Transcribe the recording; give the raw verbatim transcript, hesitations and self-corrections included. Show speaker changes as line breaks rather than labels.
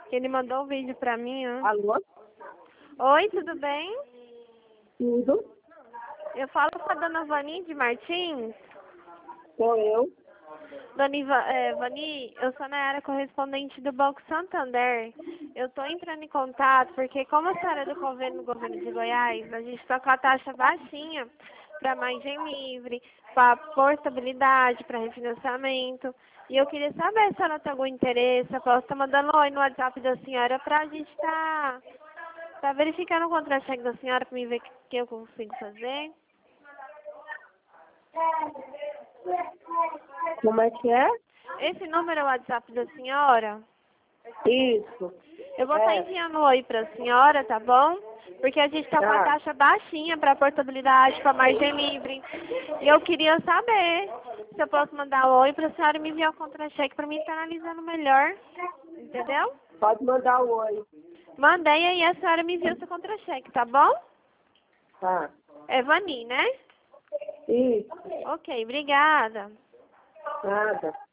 Que ele mandou um vídeo pra mim, ó.
Alô?
Oi, tudo bem?
Tudo?
Eu falo com a dona Vani de Martins.
Sou eu.
Dona Iva, é, Vani, eu sou a Nayara, correspondente do Banco Santander. Eu estou entrando em contato porque, como a senhora é do governo, do governo de Goiás, a gente está com a taxa baixinha para margem livre, para portabilidade, para refinanciamento. E eu queria saber se a senhora tem algum interesse. Eu posso estar mandando um oi no WhatsApp da senhora para a gente estar tá, tá verificando o contra-cheque da senhora para me ver o que, que eu consigo fazer.
Como é que é?
Esse número é o WhatsApp da senhora?
Isso.
Eu vou estar
É.
enviando um oi para a senhora, tá bom? Porque a gente está com a
Tá.
taxa baixinha para portabilidade, para margem livre. E eu queria saber se eu posso mandar um oi para a senhora me enviar o contra-cheque para mim estar analisando melhor. Entendeu?
Pode mandar o oi.
Mandei aí a senhora me envia o seu contra-cheque, tá bom?
Tá.
É Vani, né?
Isso.
Ok, obrigada.
Nada.